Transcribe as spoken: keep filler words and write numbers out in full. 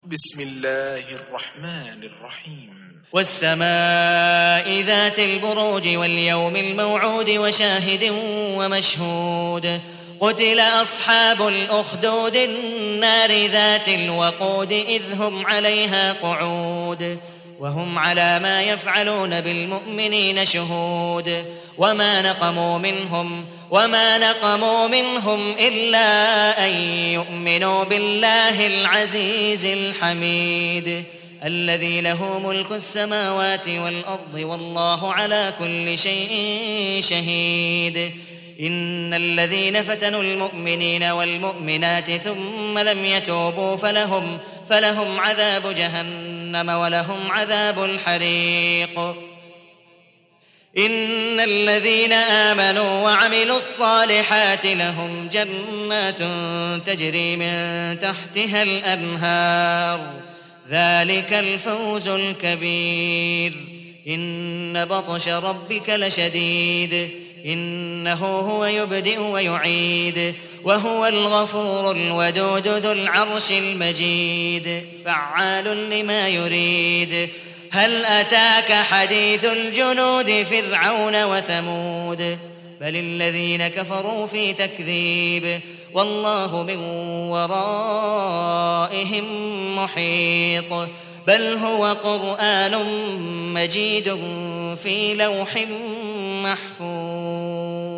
بسم الله الرحمن الرحيم والسماء ذات البروج واليوم الموعود وشاهد ومشهود قتل أصحاب الأخدود النار ذات الوقود إذ هم عليها قعود وهم على ما يفعلون بالمؤمنين شهود وما نقموا منهم وما نقموا منهم إلا أن يؤمنوا بالله العزيز الحميد الذي له ملك السماوات والأرض والله على كل شيء شهيد إن الذين فتنوا المؤمنين والمؤمنات ثم لم يتوبوا فلهم, فلهم عذاب جهنم ولهم عذاب الحريق إن الذين آمنوا وعملوا الصالحات لهم جنات تجري من تحتها الأنهار ذلك الفوز الكبير إن بطش ربك لشديد إنه هو يبدئ ويعيد وهو الغفور الودود ذو العرش المجيد فعال لما يريد هل أتاك حديث الجنود فرعون وثمود بل الذين كفروا في تكذيب والله من ورائهم محيط بل هو قرآن مجيد في لوح محفوظ.